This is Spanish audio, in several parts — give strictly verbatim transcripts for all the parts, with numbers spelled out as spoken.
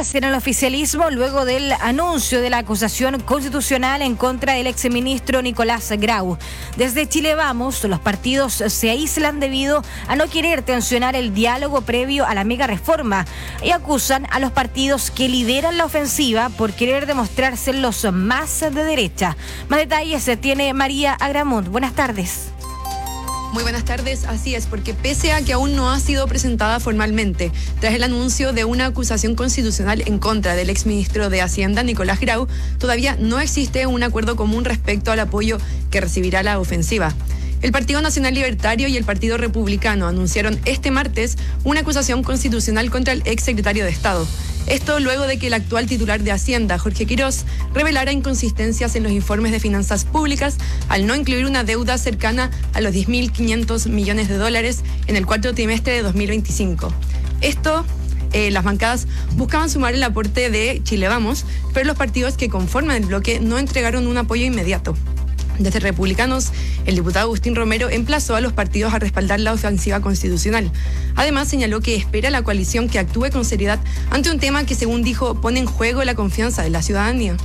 interés en el oficialismo luego del anuncio de la acusación constitucional en contra del exministro Nicolás Grau. Desde Chile Vamos, los partidos se aíslan debido a no querer tensionar el diálogo previo a la mega reforma y acusan a los partidos que lideran la ofensiva por querer demostrar ser los más de derecha. Más detalles tiene María Agramunt. Buenas tardes. Muy buenas tardes, así es, porque pese a que aún no ha sido presentada formalmente, tras el anuncio de una acusación constitucional en contra del exministro de Hacienda, Nicolás Grau, todavía no existe un acuerdo común respecto al apoyo que recibirá la ofensiva. El Partido Nacional Libertario y el Partido Republicano anunciaron este martes una acusación constitucional contra el exsecretario de Estado. Esto luego de que el actual titular de Hacienda, Jorge Quirós, revelara inconsistencias en los informes de finanzas públicas al no incluir una deuda cercana a los diez mil quinientos millones de dólares en el cuarto trimestre de dos mil veinticinco. Esto, eh, las bancadas buscaban sumar el aporte de Chile Vamos, pero los partidos que conforman el bloque no entregaron un apoyo inmediato. Desde Republicanos, el diputado Agustín Romero emplazó a los partidos a respaldar la ofensiva constitucional. Además, señaló que espera a la coalición que actúe con seriedad ante un tema que, según dijo, pone en juego la confianza de la ciudadanía.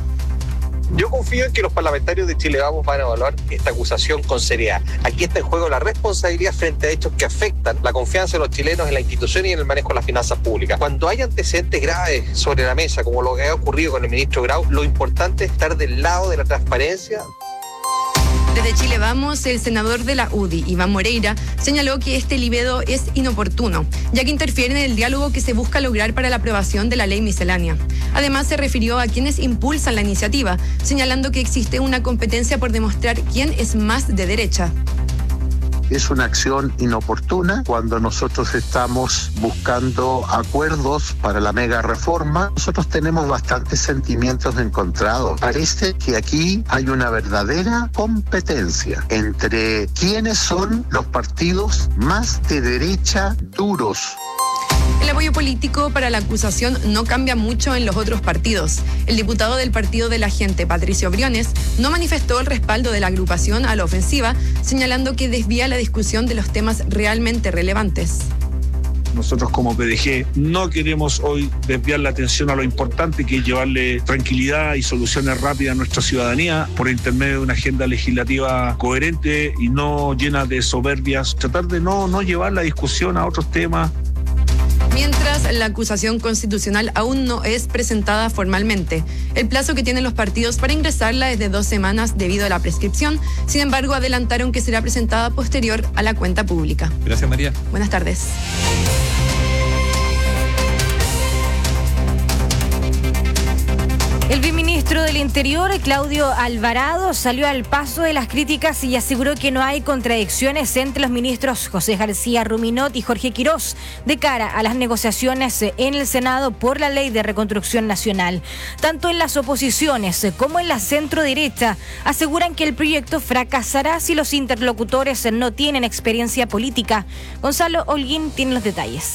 Yo confío en que los parlamentarios de Chile Vamos van a evaluar esta acusación con seriedad. Aquí está en juego la responsabilidad frente a hechos que afectan la confianza de los chilenos en la institución y en el manejo de las finanzas públicas. Cuando hay antecedentes graves sobre la mesa, como lo que ha ocurrido con el ministro Grau, lo importante es estar del lado de la transparencia. Desde Chile Vamos, el senador de la U D I, Iván Moreira, señaló que este libelo es inoportuno, ya que interfiere en el diálogo que se busca lograr para la aprobación de la ley miscelánea. Además, se refirió a quienes impulsan la iniciativa, señalando que existe una competencia por demostrar quién es más de derecha. Es una acción inoportuna cuando nosotros estamos buscando acuerdos para la mega reforma. Nosotros tenemos bastantes sentimientos encontrados. Parece que aquí hay una verdadera competencia entre quiénes son los partidos más de derecha duros. El apoyo político para la acusación no cambia mucho en los otros partidos. El diputado del Partido de la Gente, Patricio Briones, no manifestó el respaldo de la agrupación a la ofensiva, señalando que desvía la discusión de los temas realmente relevantes. Nosotros como P D G no queremos hoy desviar la atención a lo importante, que es llevarle tranquilidad y soluciones rápidas a nuestra ciudadanía por intermedio de una agenda legislativa coherente y no llena de soberbias. Tratar de no, no llevar la discusión a otros temas. Mientras la acusación constitucional aún no es presentada formalmente, el plazo que tienen los partidos para ingresarla es de dos semanas debido a la prescripción. Sin embargo, adelantaron que será presentada posterior a la cuenta pública. Gracias, María. Buenas tardes. El viceministro del Interior, Claudio Alvarado, salió al paso de las críticas y aseguró que no hay contradicciones entre los ministros José García Ruminot y Jorge Quirós de cara a las negociaciones en el Senado por la Ley de Reconstrucción Nacional. Tanto en las oposiciones como en la centro-derecha aseguran que el proyecto fracasará si los interlocutores no tienen experiencia política. Gonzalo Holguín tiene los detalles.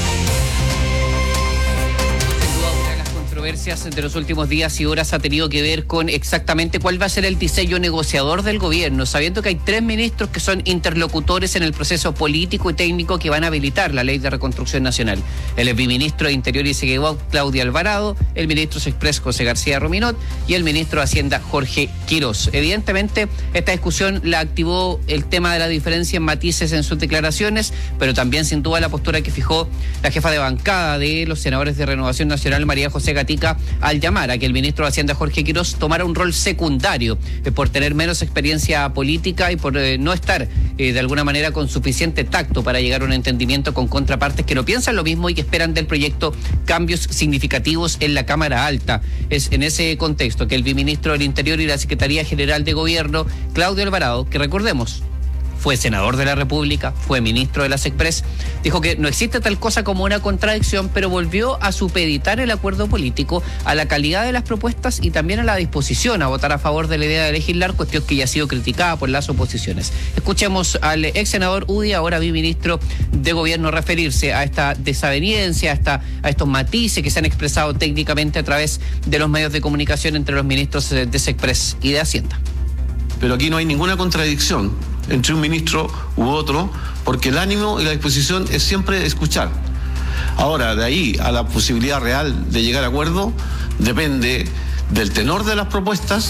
Controversias de los últimos días y horas ha tenido que ver con exactamente cuál va a ser el diseño negociador del gobierno, sabiendo que hay tres ministros que son interlocutores en el proceso político y técnico que van a habilitar la Ley de Reconstrucción Nacional. El viceministro de Interior y Seguridad, Claudio Alvarado, el ministro Sexpress, José García Ruminot, y el ministro de Hacienda, Jorge Quirós. Evidentemente, esta discusión la activó el tema de la diferencia en matices en sus declaraciones, pero también sin duda la postura que fijó la jefa de bancada de los senadores de Renovación Nacional, María José Gatica, al llamar a que el ministro de Hacienda, Jorge Quirós, tomara un rol secundario eh, por tener menos experiencia política y por eh, no estar eh, de alguna manera con suficiente tacto para llegar a un entendimiento con contrapartes que no piensan lo mismo y que esperan del proyecto cambios significativos en la Cámara Alta. Es en ese contexto que el viceministro del Interior y la Secretaría General de Gobierno, Claudio Alvarado, que recordemos, fue senador de la República, fue ministro de la Sexpress, dijo que no existe tal cosa como una contradicción, pero volvió a supeditar el acuerdo político a la calidad de las propuestas y también a la disposición a votar a favor de la idea de legislar, cuestión que ya ha sido criticada por las oposiciones. Escuchemos al ex senador U D I, ahora viceministro de Gobierno, referirse a esta desaveniencia, a, esta, a estos matices que se han expresado técnicamente a través de los medios de comunicación entre los ministros de Sexpress y de Hacienda. Pero aquí no hay ninguna contradicción entre un ministro u otro, porque el ánimo y la disposición es siempre escuchar. Ahora, de ahí a la posibilidad real de llegar a acuerdo, depende del tenor de las propuestas.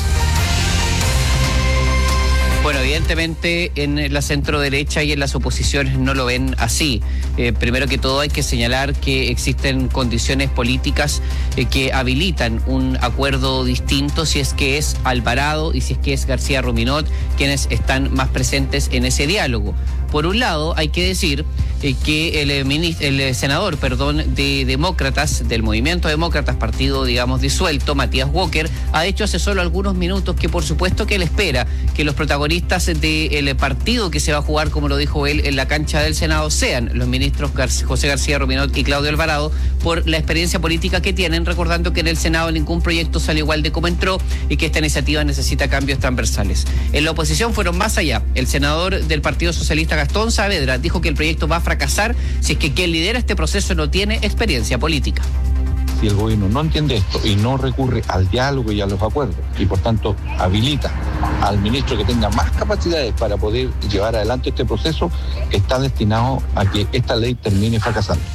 Bueno, evidentemente en la centro derecha y en las oposiciones no lo ven así. Eh, primero que todo hay que señalar que existen condiciones políticas eh, que habilitan un acuerdo distinto si es que es Alvarado y si es que es García Ruminot quienes están más presentes en ese diálogo. Por un lado, hay que decir eh, que el, el senador, perdón, de Demócratas, del Movimiento Demócratas, partido, digamos, disuelto, Matías Walker, ha dicho hace solo algunos minutos que por supuesto que él espera que los protagonistas del partido que se va a jugar, como lo dijo él, en la cancha del Senado sean los ministros Gar- José García Ruminot y Claudio Alvarado, por la experiencia política que tienen, recordando que en el Senado ningún proyecto sale igual de como entró y que esta iniciativa necesita cambios transversales. En la oposición fueron más allá. El senador del Partido Socialista, Gastón Saavedra, dijo que el proyecto va a fracasar si es que quien lidera este proceso no tiene experiencia política. Si el gobierno no entiende esto y no recurre al diálogo y a los acuerdos y por tanto habilita al ministro que tenga más capacidades para poder llevar adelante este proceso, está destinado a que esta ley termine fracasando.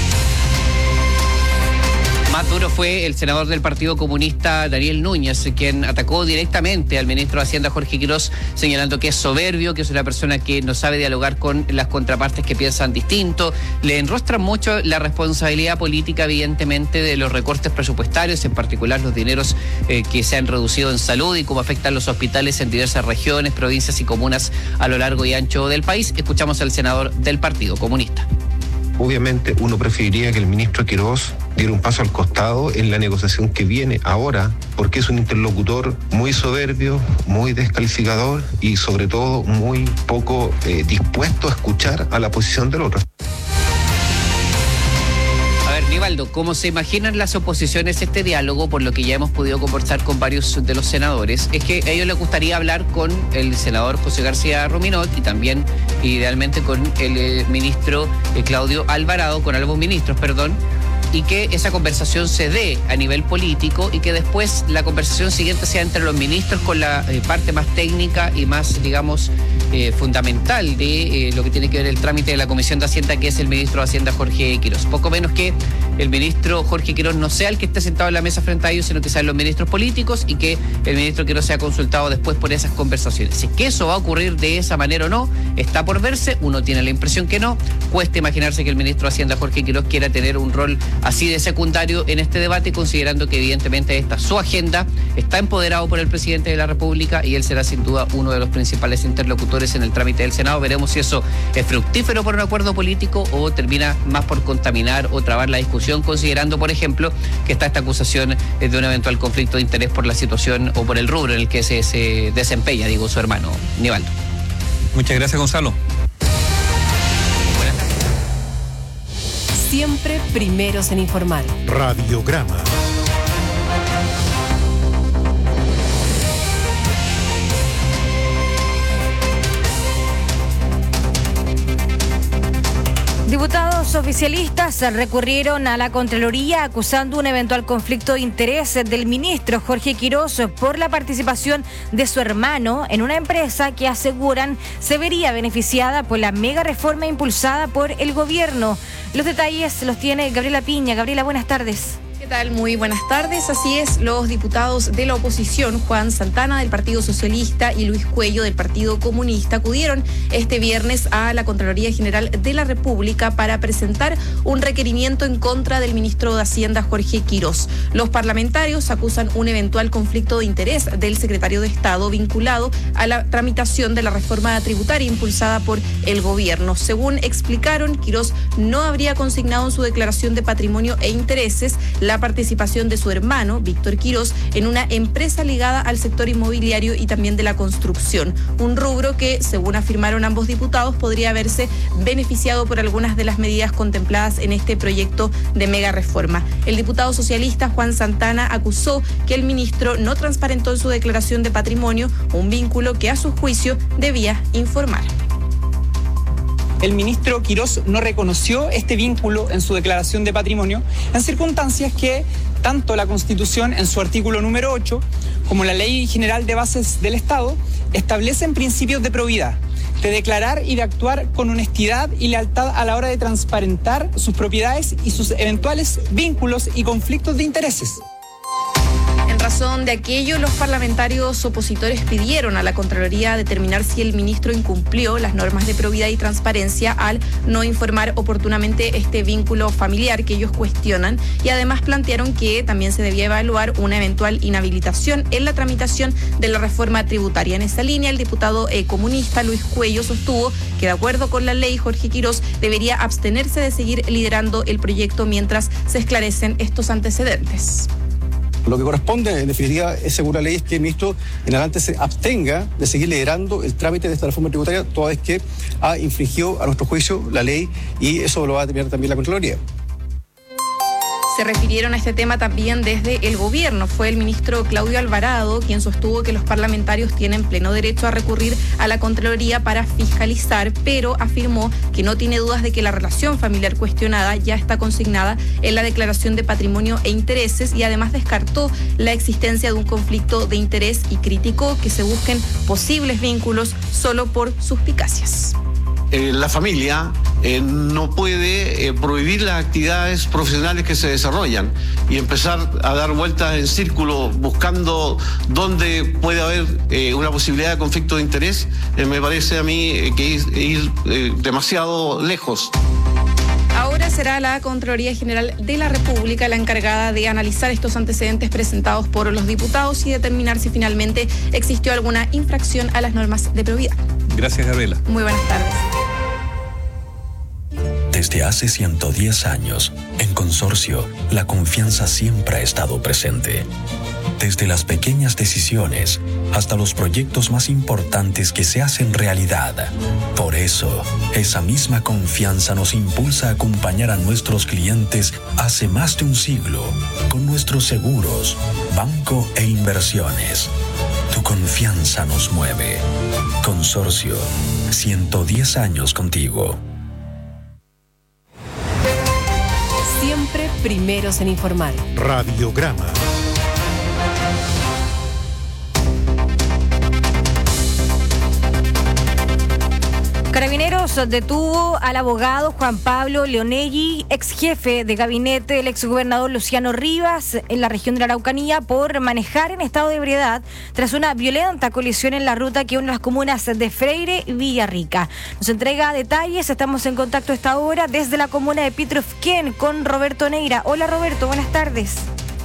Más duro fue el senador del Partido Comunista, Daniel Núñez, quien atacó directamente al ministro de Hacienda, Jorge Quirós, señalando que es soberbio, que es una persona que no sabe dialogar con las contrapartes que piensan distinto. Le enrostran mucho la responsabilidad política, evidentemente, de los recortes presupuestarios, en particular los dineros eh, que se han reducido en salud y cómo afectan los hospitales en diversas regiones, provincias y comunas a lo largo y ancho del país. Escuchamos al senador del Partido Comunista. Obviamente uno preferiría que el ministro Quirós diera un paso al costado en la negociación que viene ahora, porque es un interlocutor muy soberbio, muy descalificador y sobre todo muy poco eh, dispuesto a escuchar a la posición del otro. Nivaldo, ¿cómo se imaginan las oposiciones este diálogo? Por lo que ya hemos podido conversar con varios de los senadores, es que a ellos les gustaría hablar con el senador José García Ruminot y también idealmente con el eh, ministro eh, Claudio Alvarado, con ambos ministros, perdón, y que esa conversación se dé a nivel político y que después la conversación siguiente sea entre los ministros con la eh, parte más técnica y más, digamos, eh, fundamental de eh, lo que tiene que ver el trámite de la Comisión de Hacienda, que es el ministro de Hacienda, Jorge Quirós. Poco menos que el ministro Jorge Quirós no sea el que esté sentado en la mesa frente a ellos, sino que sean los ministros políticos y que el ministro Quirós sea consultado después por esas conversaciones. Si es que eso va a ocurrir de esa manera o no, está por verse. Uno tiene la impresión que no. Cuesta imaginarse que el ministro de Hacienda, Jorge Quirós, quiera tener un rol así de secundario en este debate, considerando que evidentemente esta su agenda está empoderado por el presidente de la República y él será sin duda uno de los principales interlocutores en el trámite del Senado. Veremos si eso es fructífero por un acuerdo político o termina más por contaminar o trabar la discusión, considerando, por ejemplo, que está esta acusación de un eventual conflicto de interés por la situación o por el rubro en el que se, se desempeña, digo, su hermano Nivaldo. Muchas gracias, Gonzalo. Siempre primeros en informar. Radiograma. Diputados oficialistas recurrieron a la Contraloría acusando un eventual conflicto de interés del ministro Jorge Quirós por la participación de su hermano en una empresa que aseguran se vería beneficiada por la mega reforma impulsada por el gobierno. Los detalles los tiene Gabriela Piña. Gabriela, buenas tardes. ¿Qué tal? Muy buenas tardes. Así es, los diputados de la oposición, Juan Santana del Partido Socialista y Luis Cuello del Partido Comunista, acudieron este viernes a la Contraloría General de la República para presentar un requerimiento en contra del ministro de Hacienda, Jorge Quirós. Los parlamentarios acusan un eventual conflicto de interés del secretario de Estado vinculado a la tramitación de la reforma tributaria impulsada por el gobierno. Según explicaron, Quirós no habría consignado en su declaración de patrimonio e intereses la participación de su hermano, Víctor Quirós, en una empresa ligada al sector inmobiliario y también de la construcción. Un rubro que, según afirmaron ambos diputados, podría haberse beneficiado por algunas de las medidas contempladas en este proyecto de mega reforma. El diputado socialista Juan Santana acusó que el ministro no transparentó en su declaración de patrimonio un vínculo que, a su juicio, debía informar. El ministro Quirós no reconoció este vínculo en su declaración de patrimonio en circunstancias que tanto la Constitución en su artículo número ocho como la Ley General de Bases del Estado establecen principios de probidad. de declarar y de actuar con honestidad y lealtad a la hora de transparentar sus propiedades y sus eventuales vínculos y conflictos de intereses. En razón de aquello, los parlamentarios opositores pidieron a la Contraloría determinar si el ministro incumplió las normas de probidad y transparencia al no informar oportunamente este vínculo familiar que ellos cuestionan, y además plantearon que también se debía evaluar una eventual inhabilitación en la tramitación de la reforma tributaria. En esa línea, el diputado eh, comunista Luis Cuello sostuvo que, de acuerdo con la ley, Jorge Quirós debería abstenerse de seguir liderando el proyecto mientras se esclarecen estos antecedentes. Lo que corresponde, en definitiva, es según la ley, es que el ministro en adelante se abstenga de seguir liderando el trámite de esta reforma tributaria, toda vez que ha infringido, a nuestro juicio, la ley, y eso lo va a determinar también la Contraloría. Se refirieron a este tema también desde el gobierno. Fue el ministro Claudio Alvarado quien sostuvo que los parlamentarios tienen pleno derecho a recurrir a la Contraloría para fiscalizar, pero afirmó que no tiene dudas de que la relación familiar cuestionada ya está consignada en la declaración de patrimonio e intereses, y además descartó la existencia de un conflicto de interés y criticó que se busquen posibles vínculos solo por suspicacias. Eh, la familia eh, no puede eh, prohibir las actividades profesionales que se desarrollan y empezar a dar vueltas en círculo buscando dónde puede haber eh, una posibilidad de conflicto de interés. Eh, me parece a mí eh, que es ir eh, demasiado lejos. Ahora será la Contraloría General de la República la encargada de analizar estos antecedentes presentados por los diputados y determinar si finalmente existió alguna infracción a las normas de probidad. Gracias, Gabriela. Muy buenas tardes. Desde hace ciento diez años, en Consorcio, la confianza siempre ha estado presente. Desde las pequeñas decisiones hasta los proyectos más importantes que se hacen realidad. Por eso, esa misma confianza nos impulsa a acompañar a nuestros clientes hace más de un siglo con nuestros seguros, banco e inversiones. Tu confianza nos mueve. Consorcio, ciento diez años contigo. Siempre primeros en informar. Radiograma. Carabineros detuvo al abogado Juan Pablo Leonelli, ex jefe de gabinete del exgobernador Luciano Rivas en la región de la Araucanía, por manejar en estado de ebriedad tras una violenta colisión en la ruta que une las comunas de Freire y Villarrica. Nos entrega detalles, estamos en contacto a esta hora desde la comuna de Pitrufquén con Roberto Neira. Hola Roberto, buenas tardes.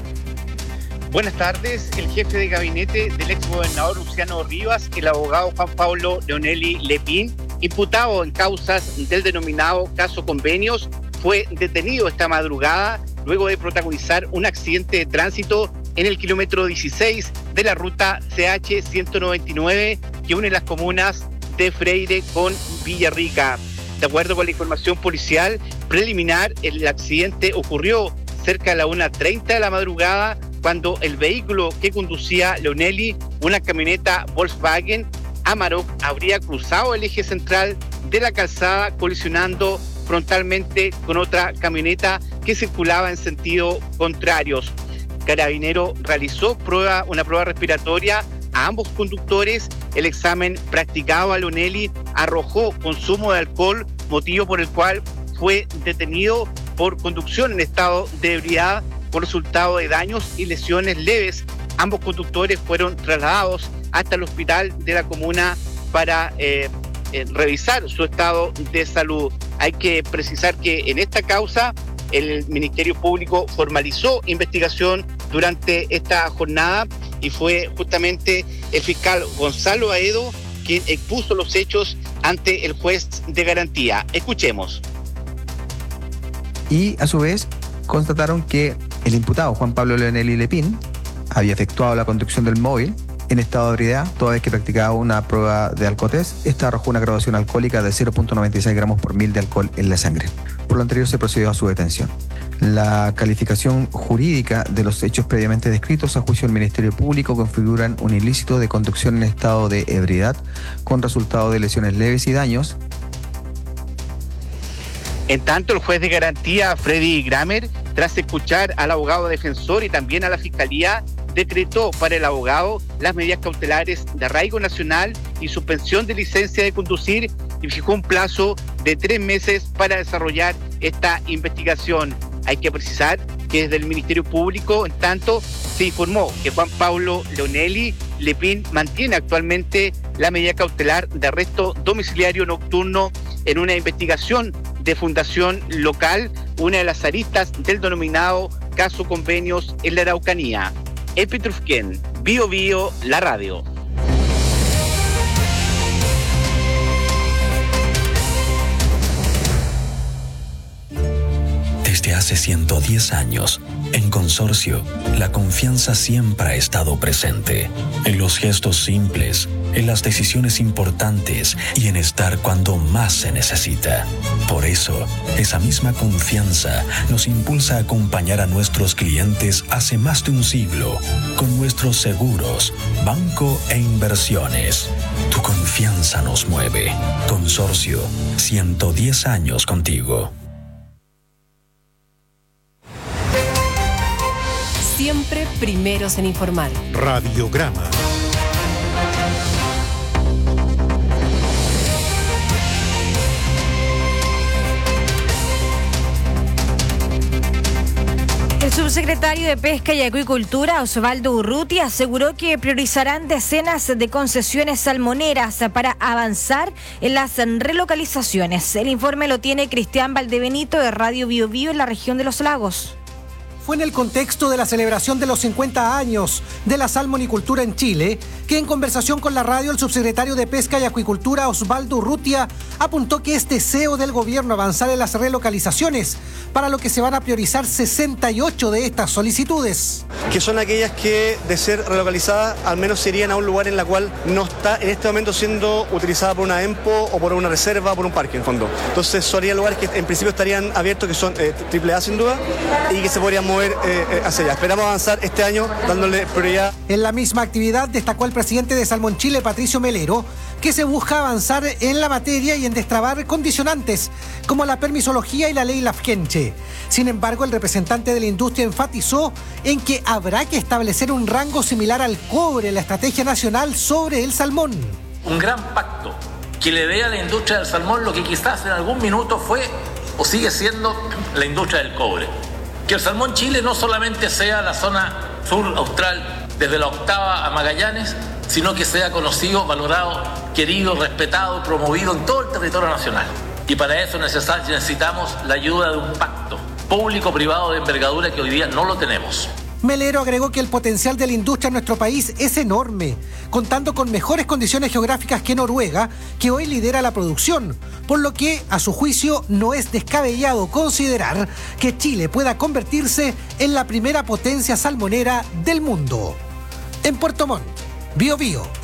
Buenas tardes. El jefe de gabinete del exgobernador Luciano Rivas, el abogado Juan Pablo Leonelli Lepín, imputado en causas del denominado caso Convenios, fue detenido esta madrugada luego de protagonizar un accidente de tránsito en el kilómetro dieciséis de la ruta C H ciento noventa y nueve que une las comunas de Freire con Villarrica. De acuerdo con la información policial preliminar, el accidente ocurrió cerca de la una treinta de la madrugada, cuando el vehículo que conducía Leonelli, una camioneta Volkswagen Amarok, habría cruzado el eje central de la calzada, colisionando frontalmente con otra camioneta que circulaba en sentido contrarios. Carabinero realizó prueba, una prueba respiratoria a ambos conductores. El examen practicado a Leonelli arrojó consumo de alcohol, motivo por el cual fue detenido por conducción en estado de ebriedad, con resultado de daños y lesiones leves. Ambos conductores fueron trasladados hasta el hospital de la comuna para eh, eh, revisar su estado de salud. Hay que precisar que en esta causa el Ministerio Público formalizó investigación durante esta jornada y fue justamente el fiscal Gonzalo Aedo quien expuso los hechos ante el juez de garantía. Escuchemos. Y a su vez constataron que el imputado Juan Pablo Leonelli Lepín había efectuado la conducción del móvil en estado de ebriedad, toda vez que practicaba una prueba de alcotest. Esta arrojó una graduación alcohólica de cero punto noventa y seis gramos por mil de alcohol en la sangre. Por lo anterior se procedió a su detención. La calificación jurídica de los hechos previamente descritos a juicio del Ministerio Público configuran un ilícito de conducción en estado de ebriedad con resultado de lesiones leves y daños. En tanto, el juez de garantía, Freddy Gramer, tras escuchar al abogado defensor y también a la Fiscalía, decretó para el abogado las medidas cautelares de arraigo nacional y suspensión de licencia de conducir y fijó un plazo de tres meses para desarrollar esta investigación. Hay que precisar que desde el Ministerio Público, en tanto, se informó que Juan Pablo Leonelli Lepin mantiene actualmente la medida cautelar de arresto domiciliario nocturno en una investigación de Fundación Local, una de las aristas del denominado caso Convenios en la Araucanía. Epi Trufquén, Bio Bio, la radio. Desde hace ciento diez años, en Consorcio, la confianza siempre ha estado presente. En los gestos simples, en las decisiones importantes y en estar cuando más se necesita. Por eso, esa misma confianza nos impulsa a acompañar a nuestros clientes hace más de un siglo con nuestros seguros, banco e inversiones. Tu confianza nos mueve. Consorcio, ciento diez años contigo. Siempre primeros en informar. Radiograma. El subsecretario de Pesca y Acuicultura, Osvaldo Urrutia, aseguró que priorizarán decenas de concesiones salmoneras para avanzar en las relocalizaciones. El informe lo tiene Cristian Valdebenito de Radio Bio Bio en la región de Los Lagos. Fue en el contexto de la celebración de los cincuenta años de la salmonicultura en Chile que en conversación con la radio el subsecretario de Pesca y Acuicultura Osvaldo Urrutia apuntó que es deseo del gobierno avanzar en las relocalizaciones, para lo que se van a priorizar sesenta y ocho de estas solicitudes. Que son aquellas que, de ser relocalizadas, al menos se irían a un lugar en la cual no está en este momento siendo utilizada por una EMPO o por una reserva o por un parque en fondo. Entonces serían lugares que en principio estarían abiertos, que son eh, triple A sin duda, y que se podrían mover eh, eh, hacia allá. Esperamos avanzar este año dándole prioridad. En la misma actividad destacó el presidente de Salmón Chile, Patricio Melero, que se busca avanzar en la materia y en destrabar condicionantes como la permisología y la ley Lafkenche. Sin embargo, el representante de la industria enfatizó en que habrá que establecer un rango similar al cobre en la estrategia nacional sobre el salmón. Un gran pacto que le dé a la industria del salmón lo que quizás en algún minuto fue o sigue siendo la industria del cobre. Que el salmón Chile no solamente sea la zona sur austral, desde la Octava a Magallanes, sino que sea conocido, valorado, querido, respetado, promovido en todo el territorio nacional. Y para eso necesitamos la ayuda de un pacto público-privado de envergadura que hoy día no lo tenemos. Melero agregó que el potencial de la industria en nuestro país es enorme, contando con mejores condiciones geográficas que Noruega, que hoy lidera la producción, por lo que, a su juicio, no es descabellado considerar que Chile pueda convertirse en la primera potencia salmonera del mundo. En Puerto Montt, Bio Bio.